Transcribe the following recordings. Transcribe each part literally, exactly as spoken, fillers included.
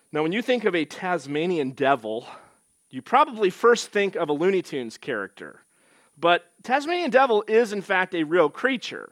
Now, when you think of a Tasmanian devil, you probably first think of a Looney Tunes character. But Tasmanian devil is, in fact, a real creature.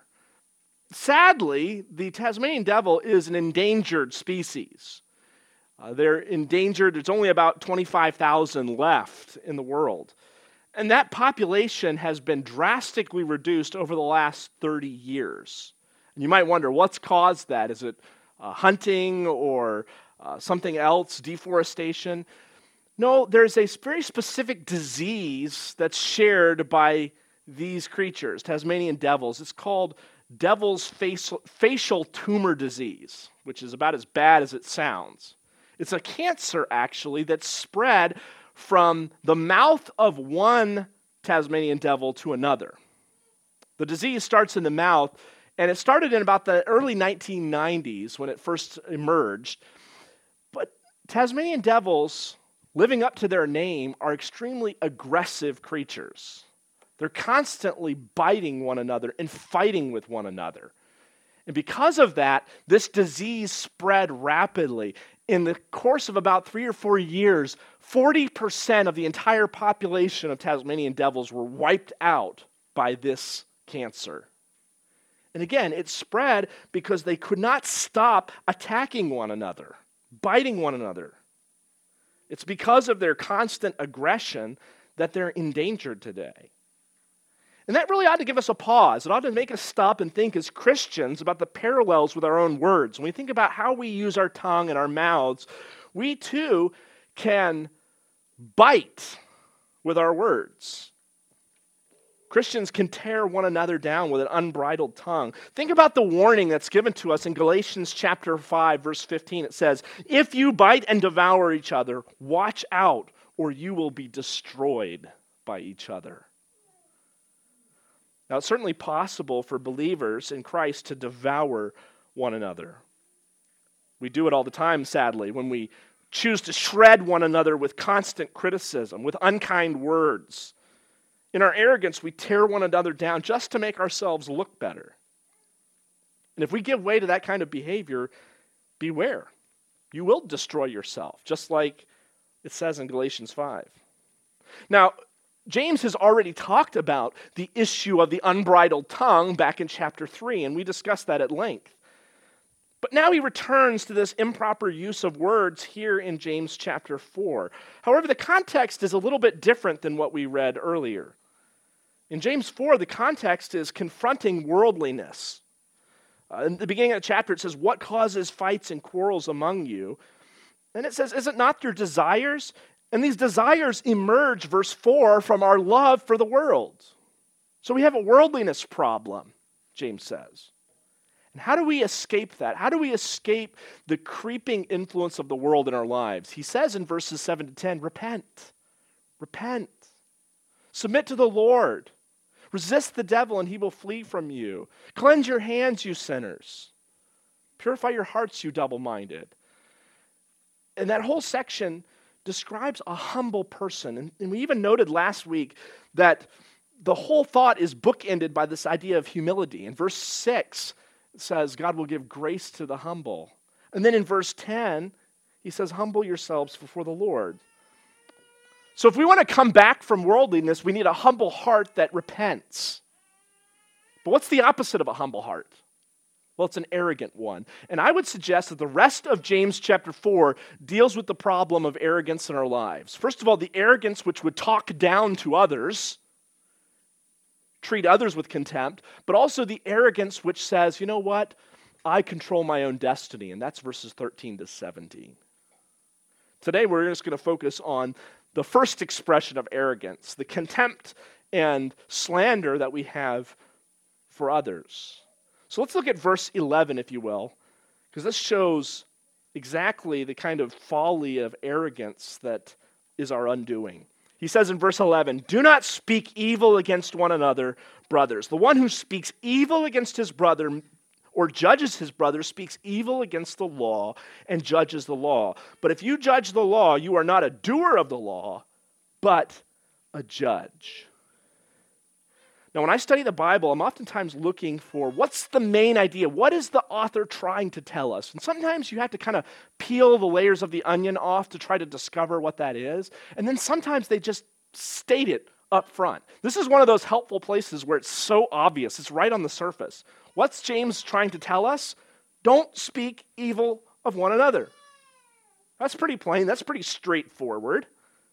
Sadly, the Tasmanian devil is an endangered species. Uh, they're endangered. There's only about twenty-five thousand left in the world. And that population has been drastically reduced over the last thirty years. And you might wonder, what's caused that? Is it uh, hunting or uh, something else, deforestation? No, there's a very specific disease that's shared by these creatures, Tasmanian devils. It's called devil's facial, facial tumor disease, which is about as bad as it sounds. It's a cancer, actually, that's spread from the mouth of one Tasmanian devil to another. The disease starts in the mouth, and it started in about the early nineteen nineties when it first emerged. But Tasmanian devils, living up to their name, are extremely aggressive creatures. They're constantly biting one another and fighting with one another. And because of that, this disease spread rapidly. In the course of about three or four years, forty percent of the entire population of Tasmanian devils were wiped out by this cancer. And again, it spread because they could not stop attacking one another, biting one another. It's because of their constant aggression that they're endangered today. And that really ought to give us a pause. It ought to make us stop and think as Christians about the parallels with our own words. When we think about how we use our tongue and our mouths, we too can bite with our words. Christians can tear one another down with an unbridled tongue. Think about the warning that's given to us in Galatians chapter five, verse fifteen. It says, "If you bite and devour each other, watch out, or you will be destroyed by each other." Now, it's certainly possible for believers in Christ to devour one another. We do it all the time, sadly, when we choose to shred one another with constant criticism, with unkind words. In our arrogance, we tear one another down just to make ourselves look better. And if we give way to that kind of behavior, beware. You will destroy yourself, just like it says in Galatians five. Now, James has already talked about the issue of the unbridled tongue back in chapter three, and we discussed that at length. But now he returns to this improper use of words here in James chapter four. However, the context is a little bit different than what we read earlier. In James four, the context is confronting worldliness. Uh, in the beginning of the chapter, it says, "What causes fights and quarrels among you?" And it says, "Is it not your desires?" And these desires emerge, verse four, from our love for the world. So we have a worldliness problem, James says. And how do we escape that? How do we escape the creeping influence of the world in our lives? He says in verses seven to ten, repent, repent, submit to the Lord, resist the devil and he will flee from you. Cleanse your hands, you sinners. Purify your hearts, you double-minded. And that whole section describes a humble person. And, and we even noted last week that the whole thought is bookended by this idea of humility. In verse six, it says, God will give grace to the humble. And then in verse ten, he says, humble yourselves before the Lord. So if we want to come back from worldliness, we need a humble heart that repents. But what's the opposite of a humble heart? Well, it's an arrogant one. And I would suggest that the rest of James chapter four deals with the problem of arrogance in our lives. First of all, the arrogance which would talk down to others, treat others with contempt, but also the arrogance which says, you know what? I control my own destiny. And that's verses thirteen to seventeen. Today, we're just going to focus on the first expression of arrogance, the contempt and slander that we have for others. So let's look at verse eleven, if you will, because this shows exactly the kind of folly of arrogance that is our undoing. He says in verse eleven, "Do not speak evil against one another, brothers. The one who speaks evil against his brother or judges his brother speaks evil against the law and judges the law. But if you judge the law, you are not a doer of the law, but a judge." Now, when I study the Bible, I'm oftentimes looking for what's the main idea? What is the author trying to tell us? And sometimes you have to kind of peel the layers of the onion off to try to discover what that is. And then sometimes they just state it up front. This is one of those helpful places where it's so obvious. It's right on the surface. What's James trying to tell us? Don't speak evil of one another. That's pretty plain. That's pretty straightforward.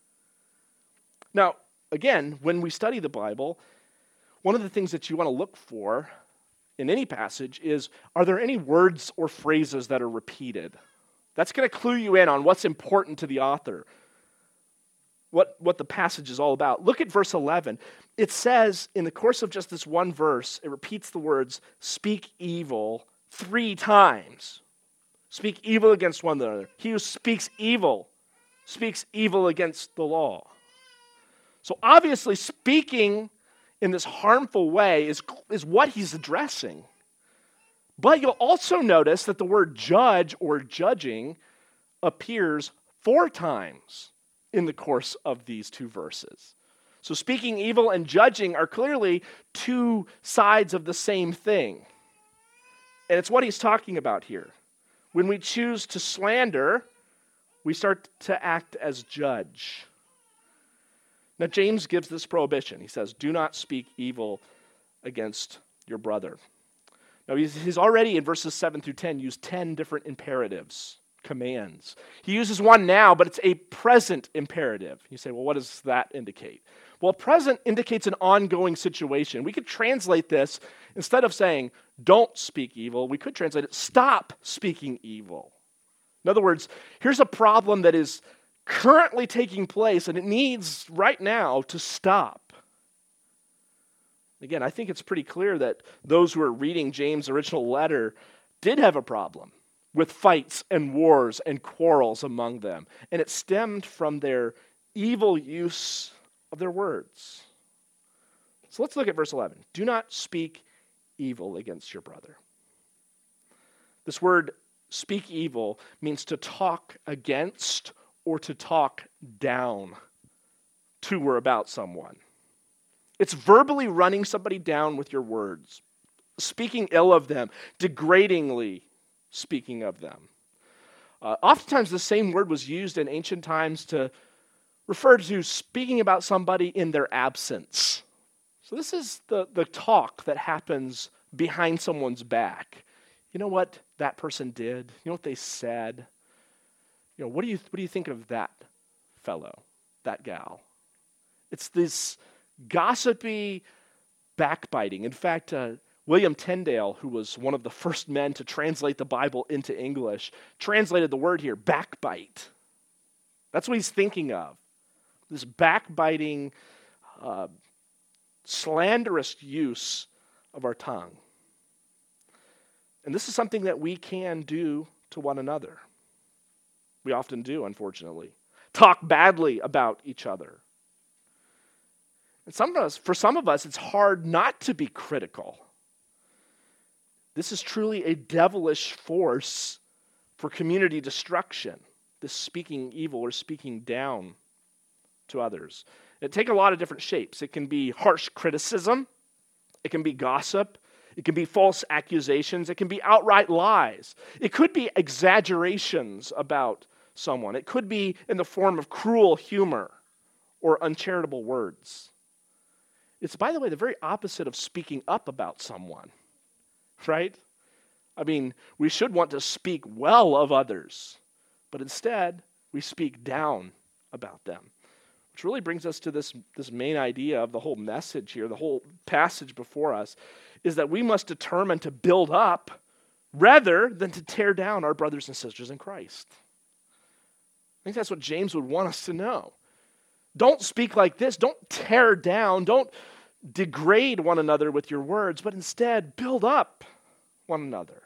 Now, again, when we study the Bible, one of the things that you want to look for in any passage is, are there any words or phrases that are repeated? That's going to clue you in on what's important to the author, what, what the passage is all about. Look at verse eleven. It says, in the course of just this one verse, it repeats the words, speak evil three times. Speak evil against one another. He who speaks evil speaks evil against the law. So obviously speaking in this harmful way is, is what he's addressing. But you'll also notice that the word judge or judging appears four times in the course of these two verses. So speaking evil and judging are clearly two sides of the same thing. And it's what he's talking about here. When we choose to slander, we start to act as judge. Now, James gives this prohibition. He says, do not speak evil against your brother. Now, he's, he's already in verses seven through ten used ten different imperatives, commands. He uses one now, but it's a present imperative. You say, well, what does that indicate? Well, present indicates an ongoing situation. We could translate this, instead of saying, don't speak evil, we could translate it, stop speaking evil. In other words, here's a problem that is currently taking place, and it needs right now to stop. Again, I think it's pretty clear that those who are reading James' original letter did have a problem with fights and wars and quarrels among them, and it stemmed from their evil use of their words. So let's look at verse eleven. Do not speak evil against your brother. This word, speak evil, means to talk against or to talk down to or about someone. It's verbally running somebody down with your words, speaking ill of them, degradingly speaking of them. Uh, oftentimes the same word was used in ancient times to refer to speaking about somebody in their absence. So this is the, the talk that happens behind someone's back. You know what that person did? You know what they said? You know, what do you what do you think of that fellow, that gal? It's this gossipy backbiting. In fact, uh, William Tyndale, who was one of the first men to translate the Bible into English, translated the word here, backbite. That's what he's thinking of. This backbiting, uh, slanderous use of our tongue. And this is something that we can do to one another. We often do, unfortunately. Talk badly about each other. And some of us, for some of us, it's hard not to be critical. This is truly a devilish force for community destruction, this speaking evil or speaking down to others. It takes a lot of different shapes. It can be harsh criticism. It can be gossip. It can be false accusations. It can be outright lies. It could be exaggerations about someone. It could be in the form of cruel humor or uncharitable words. It's, by the way, the very opposite of speaking up about someone, right? I mean, we should want to speak well of others, but instead, we speak down about them. Which really brings us to this, this main idea of the whole message here, the whole passage before us, is that we must determine to build up rather than to tear down our brothers and sisters in Christ. I think that's what James would want us to know. Don't speak like this. Don't tear down. Don't degrade one another with your words, but instead build up one another.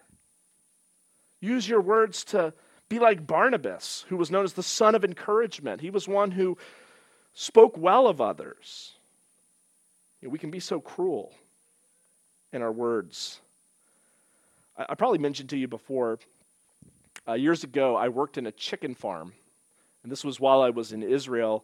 Use your words to be like Barnabas, who was known as the son of encouragement. He was one who spoke well of others. You know, we can be so cruel in our words. I, I probably mentioned to you before, uh, years ago, I worked in a chicken farm. And this was while I was in Israel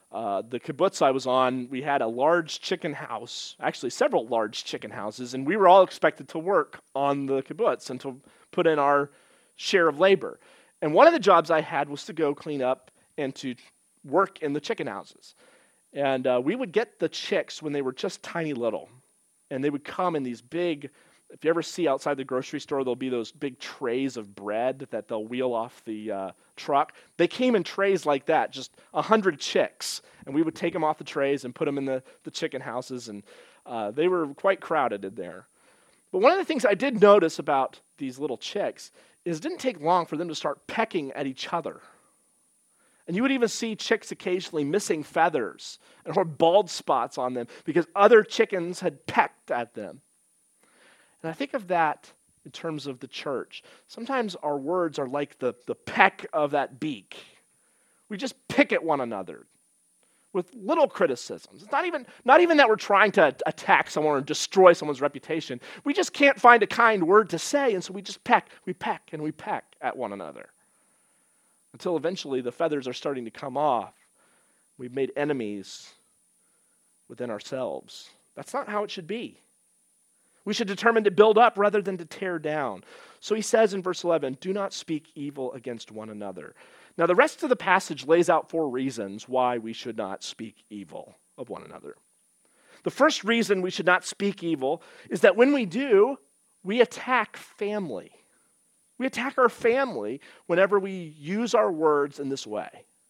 Uh, the kibbutz I was on, we had a large chicken house, actually several large chicken houses, and we were all expected to work on the kibbutz and to put in our share of labor. And one of the jobs I had was to go clean up and to work in the chicken houses. And uh, we would get the chicks when they were just tiny little. And they would come in these big, if you ever see outside the grocery store, there'll be those big trays of bread that they'll wheel off the uh, truck. They came in trays like that, just a hundred chicks. And we would take them off the trays and put them in the, the chicken houses. And uh, they were quite crowded in there. But one of the things I did notice about these little chicks is it didn't take long for them to start pecking at each other. And you would even see chicks occasionally missing feathers or bald spots on them because other chickens had pecked at them. And I think of that in terms of the church. Sometimes our words are like the, the peck of that beak. We just pick at one another with little criticisms. It's not even, not even that we're trying to attack someone or destroy someone's reputation. We just can't find a kind word to say, and so we just peck, we peck, and we peck at one another. Until eventually the feathers are starting to come off. We've made enemies within ourselves. That's not how it should be. We should determine to build up rather than to tear down. So he says in verse eleven, do not speak evil against one another. Now the rest of the passage lays out four reasons why we should not speak evil of one another. The first reason we should not speak evil is that when we do, we attack family. We attack our family whenever we use our words in this way.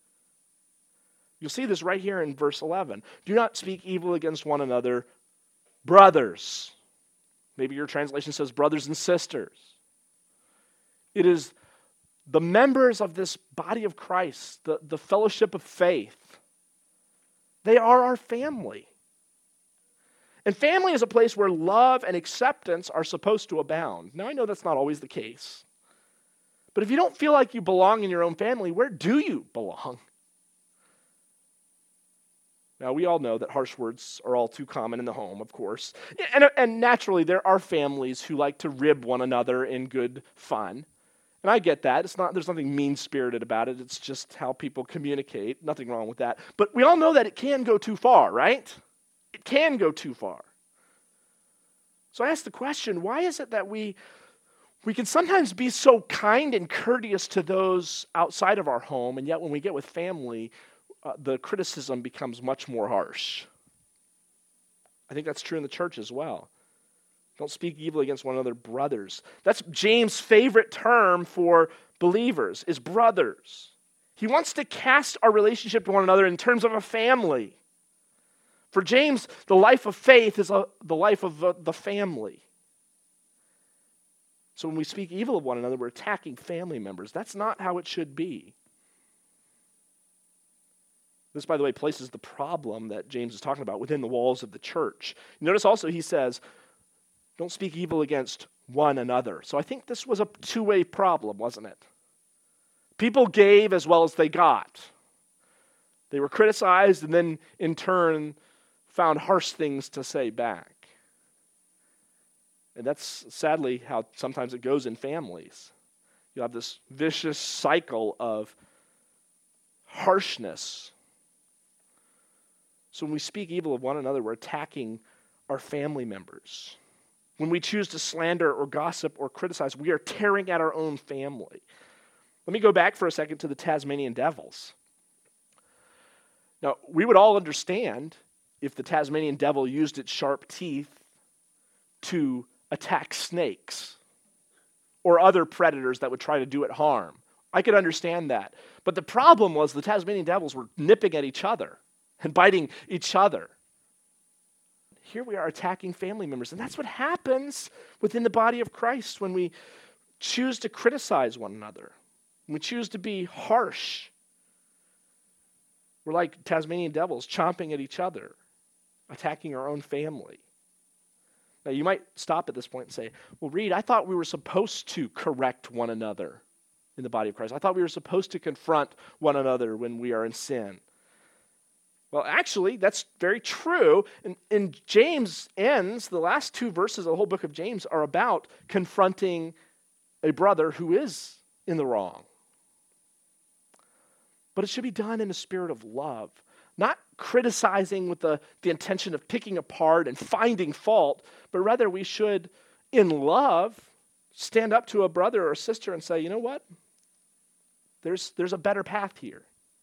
You'll see this right here in verse eleven. Do not speak evil against one another, brothers. Maybe your translation says brothers and sisters. It is the members of this body of Christ, the, the fellowship of faith. They are our family. And family is a place where love and acceptance are supposed to abound. Now, I know that's not always the case. But if you don't feel like you belong in your own family, where do you belong? Now, we all know that harsh words are all too common in the home, of course. And, and naturally, there are families who like to rib one another in good fun. And I get that. It's not, there's nothing mean-spirited about it. It's just how people communicate. Nothing wrong with that. But we all know that it can go too far, right? It can go too far. So I ask the question, why is it that we... We can sometimes be so kind and courteous to those outside of our home, and yet when we get with family, uh, the criticism becomes much more harsh. I think that's true in the church as well. Don't speak evil against one another, brothers. That's James' favorite term for believers, is brothers. He wants to cast our relationship to one another in terms of a family. For James, the life of faith is a, the life of the, the family. So when we speak evil of one another, we're attacking family members. That's not how it should be. This, by the way, places the problem that James is talking about within the walls of the church. Notice also he says, don't speak evil against one another. So I think this was a two-way problem, wasn't it? People gave as well as they got. They were criticized and then in turn found harsh things to say back. And that's sadly how sometimes it goes in families. You have this vicious cycle of harshness. So when we speak evil of one another, we're attacking our family members. When we choose to slander or gossip or criticize, we are tearing at our own family. Let me go back for a second to the Tasmanian devils. Now, we would all understand if the Tasmanian devil used its sharp teeth to attack snakes or other predators that would try to do it harm. I could understand that. But the problem was the Tasmanian devils were nipping at each other and biting each other. Here we are attacking family members. And that's what happens within the body of Christ when we choose to criticize one another. When we choose to be harsh. We're like Tasmanian devils chomping at each other, attacking our own family. Now, you might stop at this point and say, well, Reed, I thought we were supposed to correct one another in the body of Christ. I thought we were supposed to confront one another when we are in sin. Well, actually, that's very true. And, and James ends, the last two verses of the whole book of James are about confronting a brother who is in the wrong. But it should be done in a spirit of love, not criticizing with the, the intention of picking apart and finding fault, but rather we should, in love, stand up to a brother or sister and say, you know what? There's, there's a better path here.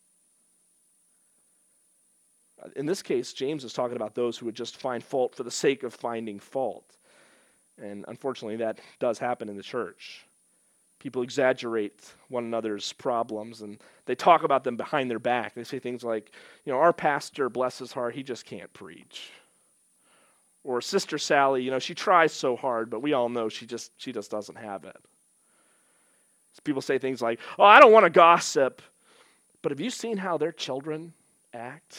In this case, James is talking about those who would just find fault for the sake of finding fault. And unfortunately, that does happen in the church. People exaggerate one another's problems, and they talk about them behind their back. They say things like, you know, our pastor, bless his heart, he just can't preach. Or Sister Sally, you know, she tries so hard, but we all know she just she just doesn't have it. So people say things like, oh, I don't want to gossip. But have you seen how their children act?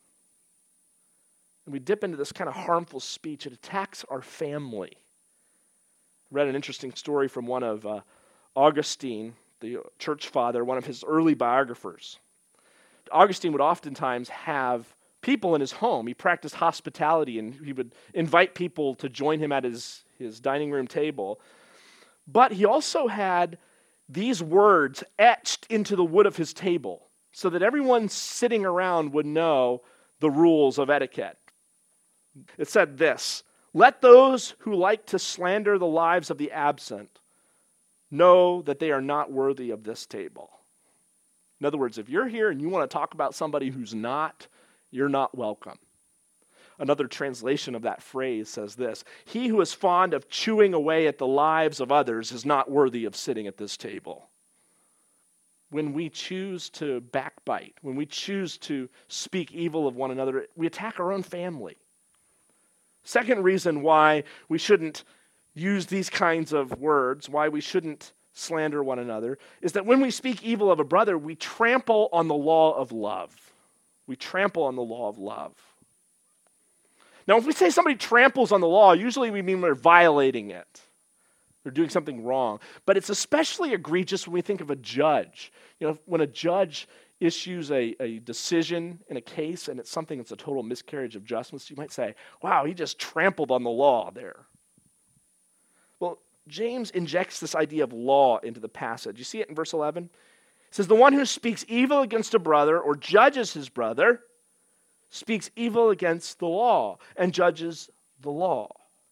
And we dip into this kind of harmful speech. It attacks our family. I read an interesting story from one of uh, Augustine, the church father, one of his early biographers. Augustine would oftentimes have people in his home. He practiced hospitality, and he would invite people to join him at his, his dining room table. But he also had these words etched into the wood of his table so that everyone sitting around would know the rules of etiquette. It said this: let those who like to slander the lives of the absent know that they are not worthy of this table. In other words, if you're here and you want to talk about somebody who's not, you're not welcome. Another translation of that phrase says this: he who is fond of chewing away at the lives of others is not worthy of sitting at this table. When we choose to backbite, when we choose to speak evil of one another, we attack our own family. Second reason why we shouldn't use these kinds of words, why we shouldn't slander one another, is that when we speak evil of a brother, we trample on the law of love. We trample on the law of love. Now, if we say somebody tramples on the law, usually we mean they're violating it. They're doing something wrong. But it's especially egregious when we think of a judge. You know, when a judge issues a, a decision in a case and it's something that's a total miscarriage of justice, you might say, wow, he just trampled on the law there. Well, James injects this idea of law into the passage. You see it in verse eleven? It says, the one who speaks evil against a brother or judges his brother speaks evil against the law and judges the law.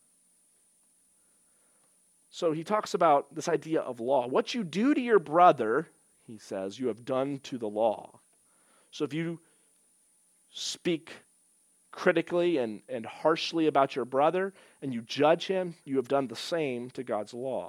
So he talks about this idea of law. What you do to your brother, he says, you have done to the law. So if you speak critically and, and harshly about your brother and you judge him, you have done the same to God's law.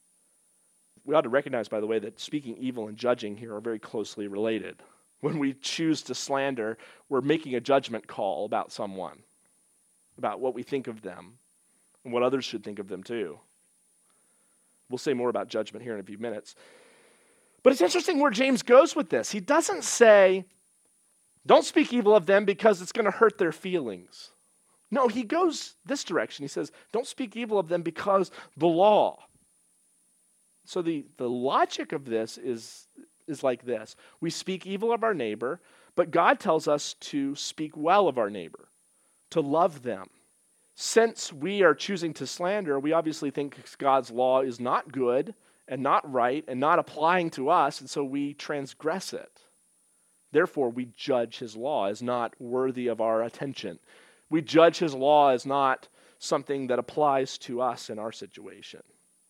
We ought to recognize, by the way, that speaking evil and judging here are very closely related. When we choose to slander, we're making a judgment call about someone, about what we think of them and what others should think of them too. We'll say more about judgment here in a few minutes. But it's interesting where James goes with this. He doesn't say, don't speak evil of them because it's going to hurt their feelings. No, he goes this direction. He says, don't speak evil of them because the law. So the, the logic of this is, is like this. We speak evil of our neighbor, but God tells us to speak well of our neighbor, to love them. Since we are choosing to slander, we obviously think God's law is not good and not right and not applying to us, and so we transgress it. Therefore, we judge his law as not worthy of our attention. We judge his law as not something that applies to us in our situation.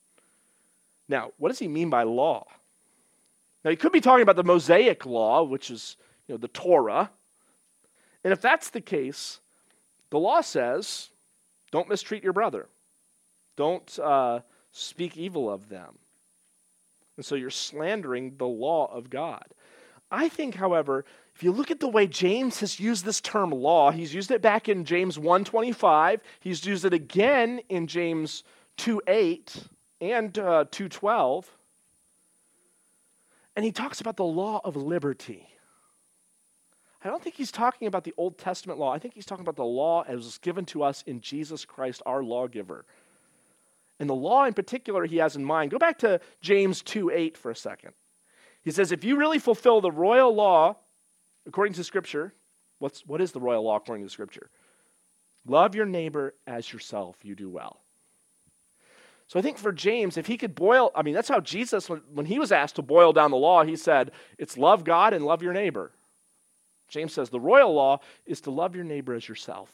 Now, what does he mean by law? Now, he could be talking about the Mosaic law, which is, you know, the Torah. And if that's the case, the law says, don't mistreat your brother. Don't uh, speak evil of them. And so you're slandering the law of God. I think, however, if you look at the way James has used this term law, he's used it back in James one twenty-five. He's used it again in James two eight and uh, two twelve. And he talks about the law of liberty. I don't think he's talking about the Old Testament law. I think he's talking about the law as was given to us in Jesus Christ, our lawgiver. And the law in particular he has in mind. Go back to James two eight for a second. He says, if you really fulfill the royal law, according to Scripture, what's, what is the royal law according to Scripture? Love your neighbor as yourself, you do well. So I think for James, if he could boil, I mean, that's how Jesus, when, when he was asked to boil down the law, he said, it's love God and love your neighbor. James says the royal law is to love your neighbor as yourself.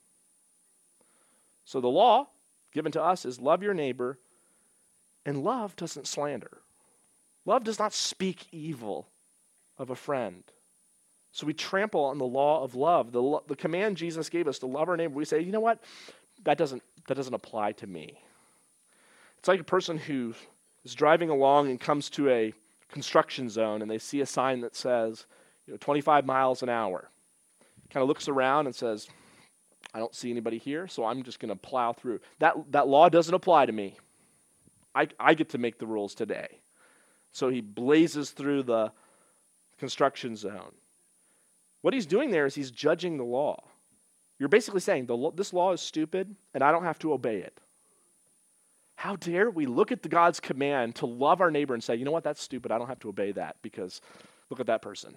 So the law given to us is love your neighbor, and love doesn't slander. Love does not speak evil of a friend. So we trample on the law of love. The, lo- the command Jesus gave us to love our neighbor, we say, you know what? That doesn't, that doesn't apply to me. It's like a person who is driving along and comes to a construction zone and they see a sign that says, you know, twenty-five miles an hour. Kind of looks around and says, I don't see anybody here, so I'm just going to plow through. That, that law doesn't apply to me. I, I get to make the rules today. So he blazes through the construction zone. What he's doing there is he's judging the law. You're basically saying, the, this law is stupid, and I don't have to obey it. How dare we look at the God's command to love our neighbor and say, you know what, that's stupid, I don't have to obey that because look at that person.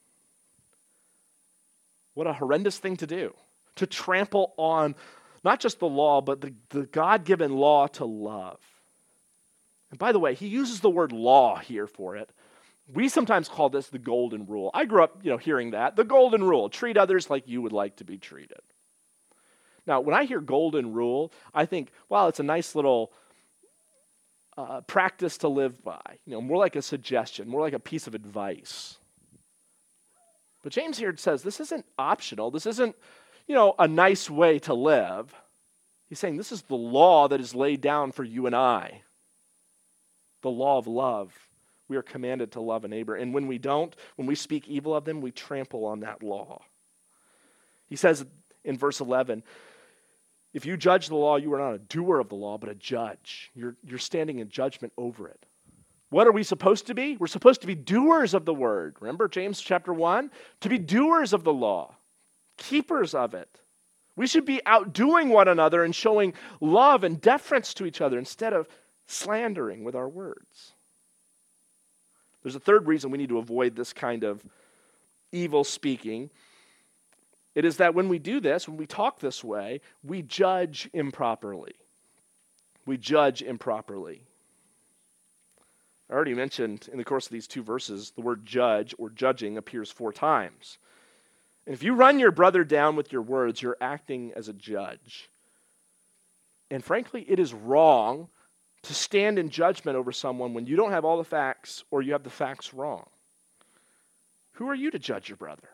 What a horrendous thing to do, to trample on not just the law, but the, the God-given law to love. And by the way, he uses the word law here for it. We sometimes call this the golden rule. I grew up, you know, hearing that. The golden rule, treat others like you would like to be treated. Now, when I hear golden rule, I think, wow, it's a nice little uh, practice to live by. You know, more like a suggestion, more like a piece of advice. But James here says this isn't optional. This isn't, you know, a nice way to live. He's saying this is the law that is laid down for you and I. The law of love. We are commanded to love a neighbor. And when we don't, when we speak evil of them, we trample on that law. He says in verse eleven, if you judge the law, you are not a doer of the law, but a judge. You're, you're standing in judgment over it. What are we supposed to be? We're supposed to be doers of the word. Remember James chapter one? To be doers of the law, keepers of it. We should be outdoing one another and showing love and deference to each other instead of slandering with our words. There's a third reason we need to avoid this kind of evil speaking. It is that when we do this, when we talk this way, we judge improperly. We judge improperly. I already mentioned in the course of these two verses, the word judge or judging appears four times. And if you run your brother down with your words, you're acting as a judge. And frankly, it is wrong to stand in judgment over someone when you don't have all the facts or you have the facts wrong. Who are you to judge your brother?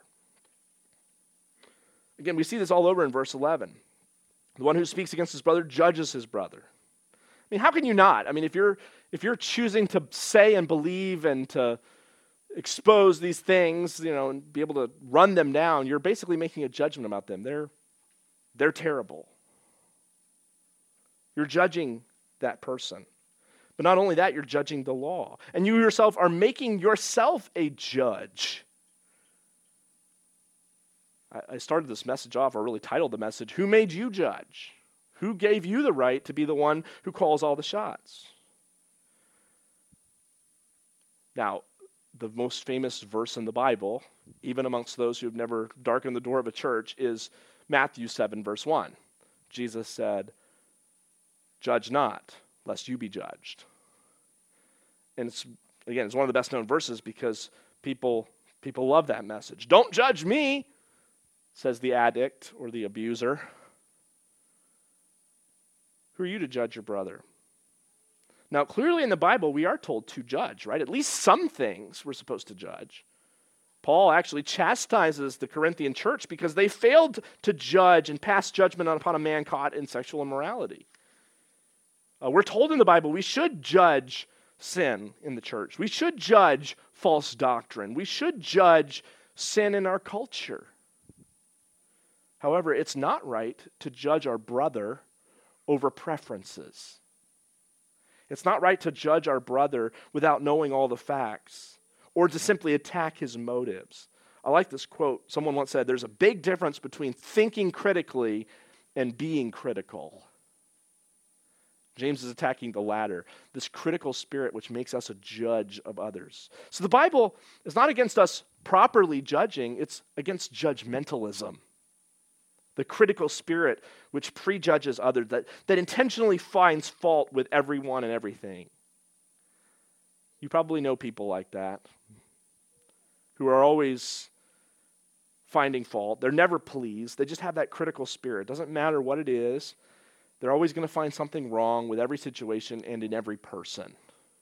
Again, we see this all over in verse eleven. The one who speaks against his brother judges his brother. I mean, how can you not? I mean, if you're if you're choosing to say and believe and to expose these things, you know, and be able to run them down, you're basically making a judgment about them. They're they're terrible. You're judging that person. But not only that, you're judging the law. And you yourself are making yourself a judge. I, I started this message off, or really titled the message, Who Made You Judge? Who gave you the right to be the one who calls all the shots? Now, the most famous verse in the Bible, even amongst those who have never darkened the door of a church, is Matthew seven, verse one. Jesus said, judge not, lest you be judged. And it's, again, it's one of the best known verses because people, people love that message. Don't judge me, says the addict or the abuser. Who are you to judge your brother? Now, clearly in the Bible, we are told to judge, right? At least some things we're supposed to judge. Paul actually chastises the Corinthian church because they failed to judge and pass judgment upon a man caught in sexual immorality. Uh, we're told in the Bible we should judge sin in the church. We should judge false doctrine. We should judge sin in our culture. However, it's not right to judge our brother over preferences. It's not right to judge our brother without knowing all the facts or to simply attack his motives. I like this quote. Someone once said, there's a big difference between thinking critically and being critical. James is attacking the latter, this critical spirit which makes us a judge of others. So the Bible is not against us properly judging, it's against judgmentalism. The critical spirit which prejudges others, that, that intentionally finds fault with everyone and everything. You probably know people like that, who are always finding fault. They're never pleased. They just have that critical spirit. It doesn't matter what it is. They're always going to find something wrong with every situation and in every person.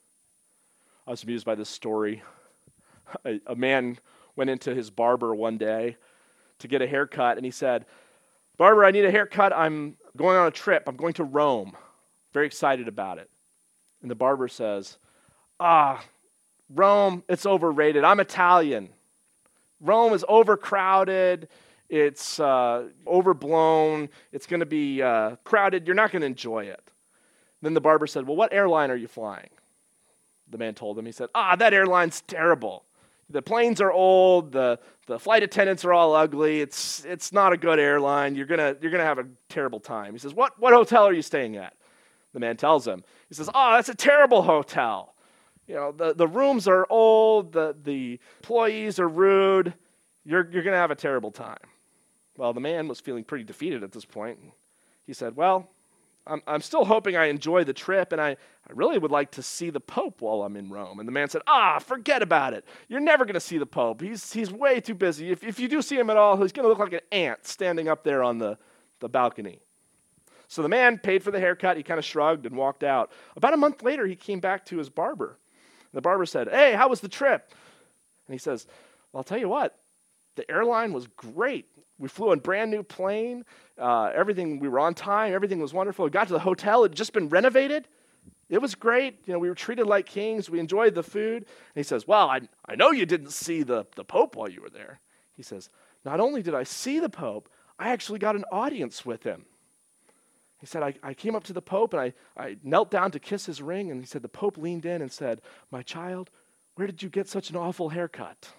I was amused by this story. A, a man went into his barber one day to get a haircut, and he said, "Barber, I need a haircut. I'm going on a trip. I'm going to Rome. Very excited about it." And the barber says, "Ah, Rome, it's overrated. I'm Italian. Rome is overcrowded. It's uh, overblown. It's going to be uh, crowded. You're not going to enjoy it." Then the barber said, "Well, what airline are you flying?" The man told him. He said, "Ah, that airline's terrible. The planes are old. The, the flight attendants are all ugly. It's it's not a good airline. You're gonna you're gonna have a terrible time." He says, "What what hotel are you staying at?" The man tells him. He says, "Oh, that's a terrible hotel. You know, the, the rooms are old. The the employees are rude. You're you're gonna have a terrible time." Well, the man was feeling pretty defeated at this point. He said, "Well, I'm, I'm still hoping I enjoy the trip, and I, I really would like to see the Pope while I'm in Rome." And the man said, "Ah, forget about it. You're never going to see the Pope. He's he's way too busy. If, if you do see him at all, he's going to look like an ant standing up there on the, the balcony." So the man paid for the haircut. He kind of shrugged and walked out. About a month later, he came back to his barber. The barber said, "Hey, how was the trip?" And he says, "Well, I'll tell you what. The airline was great. We flew in a brand new plane. Uh, everything, we were on time. Everything was wonderful. We got to the hotel. It had just been renovated. It was great. You know, we were treated like kings. We enjoyed the food." And he says, "Well, I, I know you didn't see the, the Pope while you were there." He says, "Not only did I see the Pope, I actually got an audience with him." He said, I, I came up to the Pope and I, I knelt down to kiss his ring. And he said, the Pope leaned in and said, 'My child, where did you get such an awful haircut?'"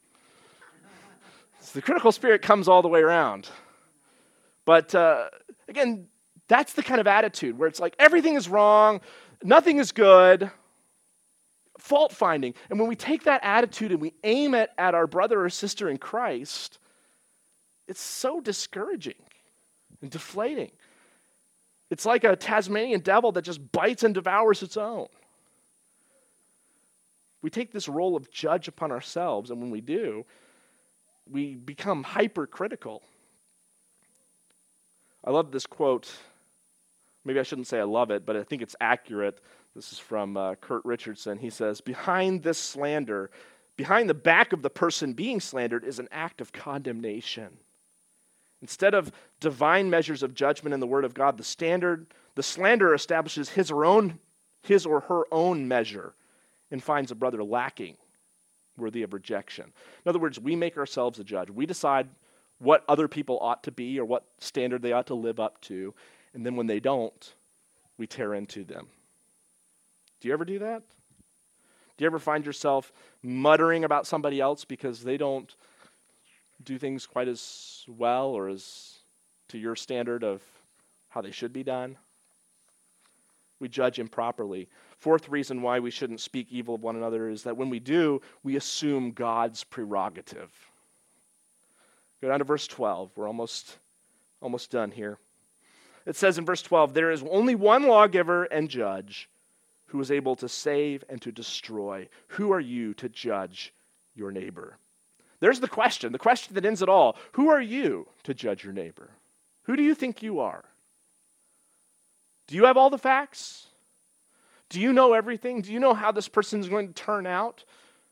So the critical spirit comes all the way around. But uh, again, that's the kind of attitude where it's like everything is wrong, nothing is good, fault finding. And when we take that attitude and we aim it at our brother or sister in Christ, it's so discouraging and deflating. It's like a Tasmanian devil that just bites and devours its own. We take this role of judge upon ourselves, and when we do, we become hypercritical. I love this quote. Maybe I shouldn't say I love it, but I think it's accurate. This is from uh, Kurt Richardson. He says, "Behind this slander, behind the back of the person being slandered is an act of condemnation. Instead of divine measures of judgment in the Word of God, the standard, the slanderer establishes his or own, his or her own measure and finds a brother lacking, worthy of rejection." In other words, we make ourselves a judge. We decide what other people ought to be or what standard they ought to live up to, and then when they don't, we tear into them. Do you ever do that? Do you ever find yourself muttering about somebody else because they don't do things quite as well or as to your standard of how they should be done? We judge improperly. Fourth reason why we shouldn't speak evil of one another is that when we do, we assume God's prerogative. Go down to verse twelve. We're almost, almost done here. It says in verse twelve, "There is only one lawgiver and judge who is able to save and to destroy. Who are you to judge your neighbor?" There's the question, the question that ends it all. Who are you to judge your neighbor? Who do you think you are? Do you have all the facts? Do you know everything? Do you know how this person is going to turn out?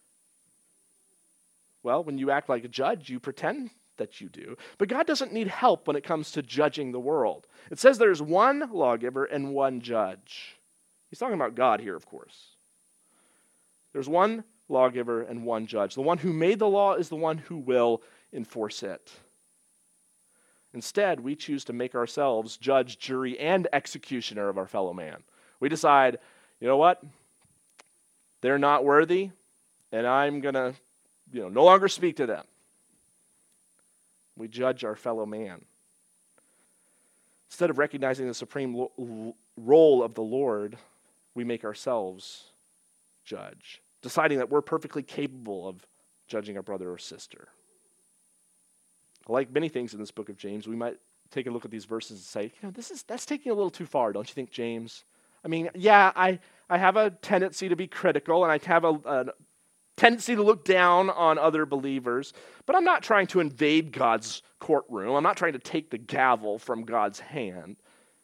Well, when you act like a judge, you pretend that you do. But God doesn't need help when it comes to judging the world. It says there's one lawgiver and one judge. He's talking about God here, of course. There's one lawgiver and one judge. The one who made the law is the one who will enforce it. Instead, we choose to make ourselves judge, jury, and executioner of our fellow man. We decide, you know what? They're not worthy, and I'm going to, you know, no longer speak to them. We judge our fellow man. Instead of recognizing the supreme lo- role of the Lord, we make ourselves judge, deciding that we're perfectly capable of judging our brother or sister. Like many things in this book of James, we might take a look at these verses and say, you know, this is that's taking a little too far, don't you think, James? I mean, yeah, I, I have a tendency to be critical, and I have a, a tendency to look down on other believers, but I'm not trying to invade God's courtroom. I'm not trying to take the gavel from God's hand.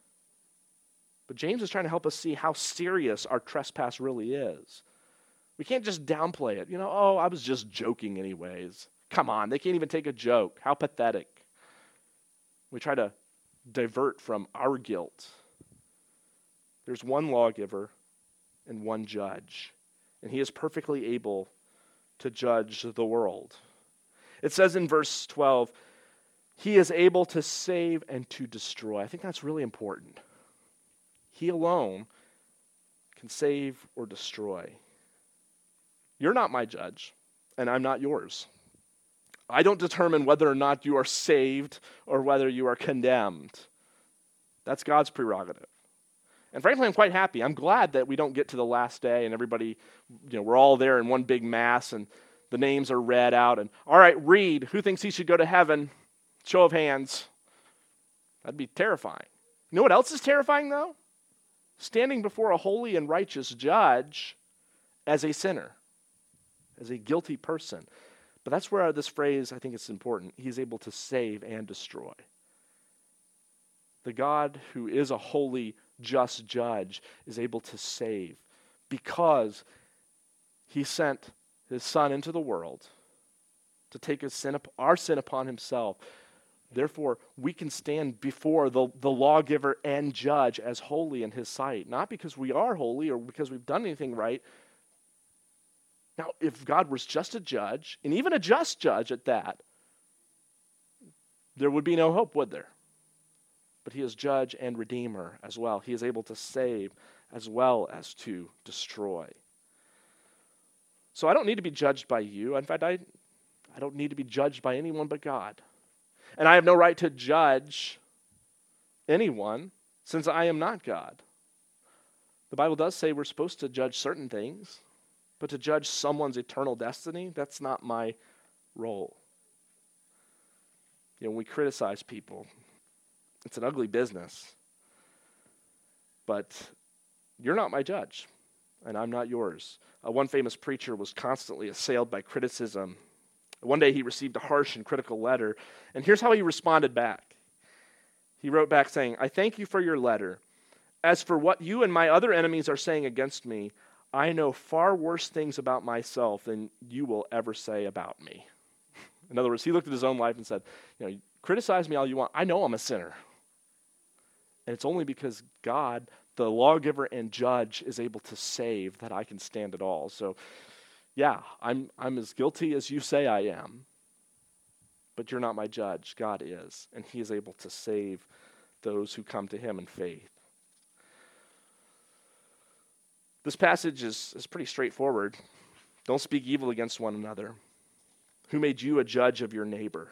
But James is trying to help us see how serious our trespass really is. We can't just downplay it. You know, oh, I was just joking anyways. Come on, they can't even take a joke. How pathetic. We try to divert from our guilt. There's one lawgiver and one judge, and he is perfectly able to judge the world. It says in verse twelve, he is able to save and to destroy. I think that's really important. He alone can save or destroy. You're not my judge, and I'm not yours. I don't determine whether or not you are saved or whether you are condemned. That's God's prerogative. And frankly, I'm quite happy. I'm glad that we don't get to the last day and everybody, you know, we're all there in one big mass and the names are read out. And all right, read. Who thinks he should go to heaven? Show of hands. That'd be terrifying. You know what else is terrifying, though? Standing before a holy and righteous judge as a sinner, as a guilty person. But that's where this phrase, I think it's important. He's able to save and destroy. The God who is a holy, just judge is able to save because he sent his son into the world to take his sin, our sin upon himself. Therefore, we can stand before the, the lawgiver and judge as holy in his sight, not because we are holy or because we've done anything right. Now, if God was just a judge, and even a just judge at that, there would be no hope, would there? But he is judge and redeemer as well. He is able to save as well as to destroy. So I don't need to be judged by you. In fact, I, I don't need to be judged by anyone but God. And I have no right to judge anyone since I am not God. The Bible does say we're supposed to judge certain things, but to judge someone's eternal destiny, that's not my role. You know, when we criticize people, it's an ugly business. But you're not my judge, and I'm not yours. Uh, one famous preacher was constantly assailed by criticism. One day he received a harsh and critical letter, and here's how he responded back. He wrote back saying, I thank you for your letter. As for what you and my other enemies are saying against me, I know far worse things about myself than you will ever say about me. In other words, he looked at his own life and said, you know, criticize me all you want. I know I'm a sinner. And it's only because God, the lawgiver and judge, is able to save that I can stand at all. So, yeah, I'm I'm as guilty as you say I am. But you're not my judge. God is. And he is able to save those who come to him in faith. This passage is, is pretty straightforward. Don't speak evil against one another. Who made you a judge of your neighbor?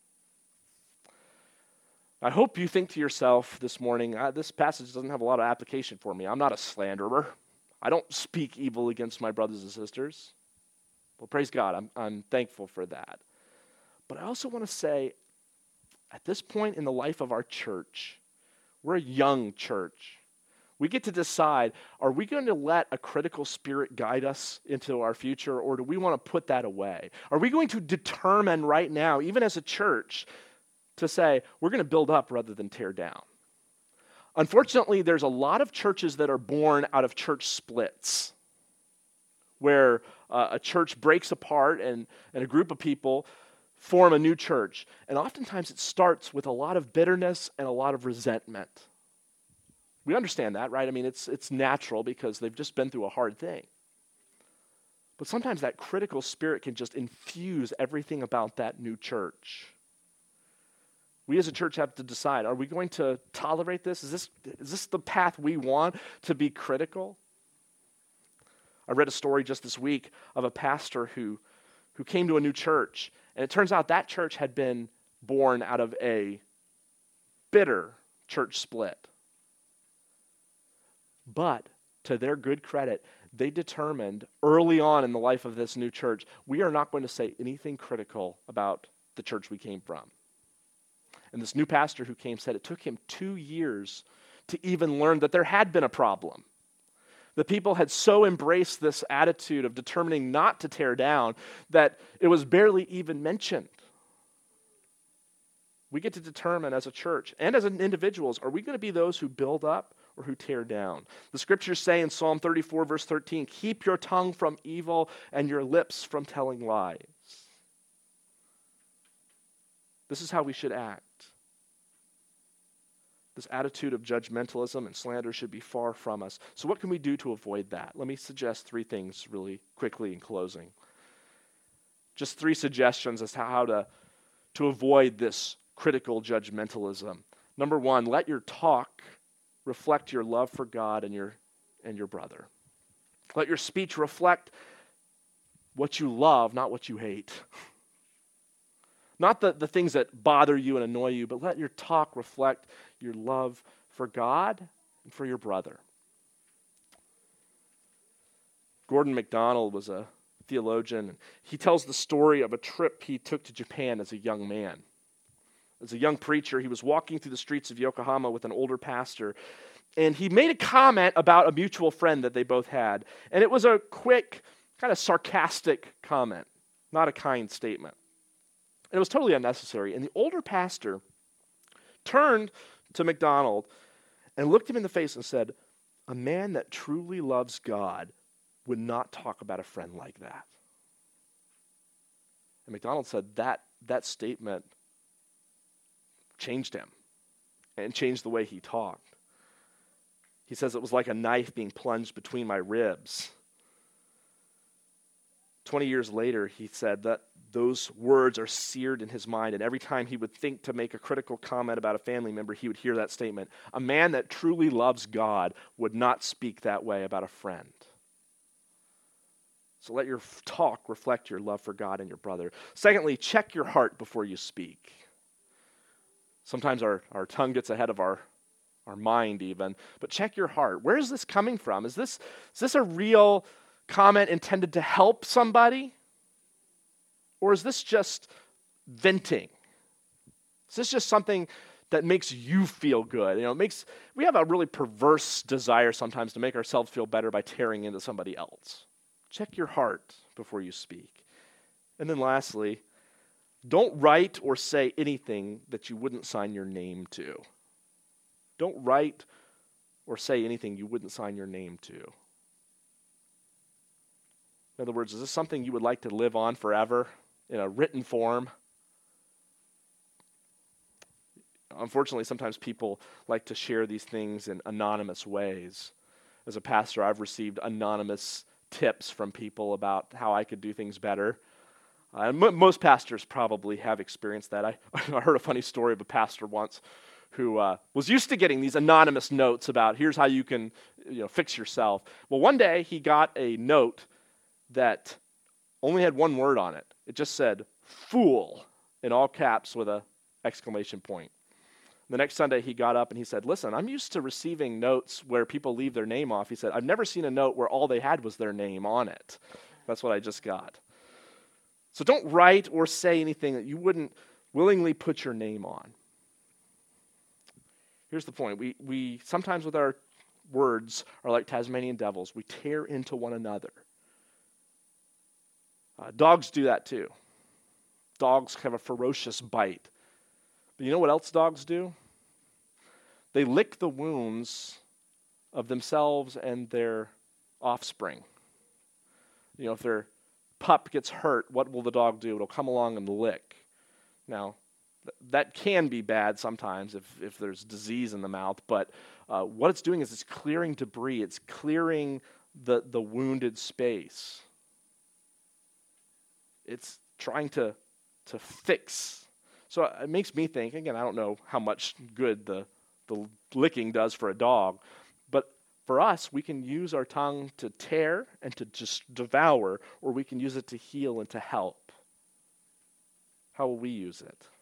I hope you think to yourself this morning, uh, this passage doesn't have a lot of application for me. I'm not a slanderer. I don't speak evil against my brothers and sisters. Well, praise God. I'm, I'm thankful for that. But I also want to say, at this point in the life of our church, we're a young church. We get to decide, are we going to let a critical spirit guide us into our future, or do we want to put that away? Are we going to determine right now, even as a church, to say, we're going to build up rather than tear down? Unfortunately, there's a lot of churches that are born out of church splits, where uh, a church breaks apart and, and a group of people form a new church. And oftentimes it starts with a lot of bitterness and a lot of resentment. We understand that, right? I mean, it's it's natural because they've just been through a hard thing. But sometimes that critical spirit can just infuse everything about that new church. We as a church have to decide, are we going to tolerate this? Is this is this the path we want, to be critical? I read a story just this week of a pastor who, who came to a new church, and it turns out that church had been born out of a bitter church split. But to their good credit, they determined early on in the life of this new church, we are not going to say anything critical about the church we came from. And this new pastor who came said it took him two years to even learn that there had been a problem. The people had so embraced this attitude of determining not to tear down that it was barely even mentioned. We get to determine as a church and as individuals, are we going to be those who build up or who tear down? The scriptures say in Psalm thirty-four, verse thirteen, keep your tongue from evil and your lips from telling lies. This is how we should act. This attitude of judgmentalism and slander should be far from us. So what can we do to avoid that? Let me suggest three things really quickly in closing. Just three suggestions as to how to, to avoid this critical judgmentalism. Number one, let your talk reflect your love for God and your, and your brother. Let your speech reflect what you love, not what you hate. Not the, the things that bother you and annoy you, but let your talk reflect your love for God and for your brother. Gordon MacDonald was a theologian. He tells the story of a trip he took to Japan as a young man. As a young preacher, he was walking through the streets of Yokohama with an older pastor, and he made a comment about a mutual friend that they both had. And it was a quick, kind of sarcastic comment, not a kind statement. And it was totally unnecessary. And the older pastor turned to MacDonald and looked him in the face and said, a man that truly loves God would not talk about a friend like that. And MacDonald said that that statement changed him and changed the way he talked. He says it was like a knife being plunged between my ribs. Twenty years later, he said that those words are seared in his mind, and every time he would think to make a critical comment about a family member, he would hear that statement. A man that truly loves God would not speak that way about a friend. So let your talk reflect your love for God and your brother. Secondly, check your heart before you speak. Sometimes our, our tongue gets ahead of our, our mind even, but check your heart. Where is this coming from? Is this, is this a real comment intended to help somebody? Or is this just venting? Is this just something that makes you feel good? You know, it makes we have a really perverse desire sometimes to make ourselves feel better by tearing into somebody else. Check your heart before you speak. And then lastly, don't write or say anything that you wouldn't sign your name to. Don't write or say anything you wouldn't sign your name to. In other words, is this something you would like to live on forever in a written form? Unfortunately, sometimes people like to share these things in anonymous ways. As a pastor, I've received anonymous tips from people about how I could do things better. Uh, m- most pastors probably have experienced that. I, I heard a funny story of a pastor once who uh, was used to getting these anonymous notes about here's how you can you know, fix yourself. Well, one day he got a note that only had one word on it. It just said, fool, in all caps with a exclamation point. The next Sunday he got up and he said, listen, I'm used to receiving notes where people leave their name off. He said, I've never seen a note where all they had was their name on it. That's what I just got. So don't write or say anything that you wouldn't willingly put your name on. Here's the point. We, we sometimes with our words are like Tasmanian devils. We tear into one another. Uh, dogs do that too. Dogs have a ferocious bite. But you know what else dogs do? They lick the wounds of themselves and their offspring. You know, if their pup gets hurt, what will the dog do? It'll come along and lick. Now, th- that can be bad sometimes if, if there's disease in the mouth, but uh, what it's doing is it's clearing debris. It's clearing the, the wounded space. It's trying to, to fix. So it makes me think, again, I don't know how much good the, the licking does for a dog, but for us, we can use our tongue to tear and to just devour, or we can use it to heal and to help. How will we use it?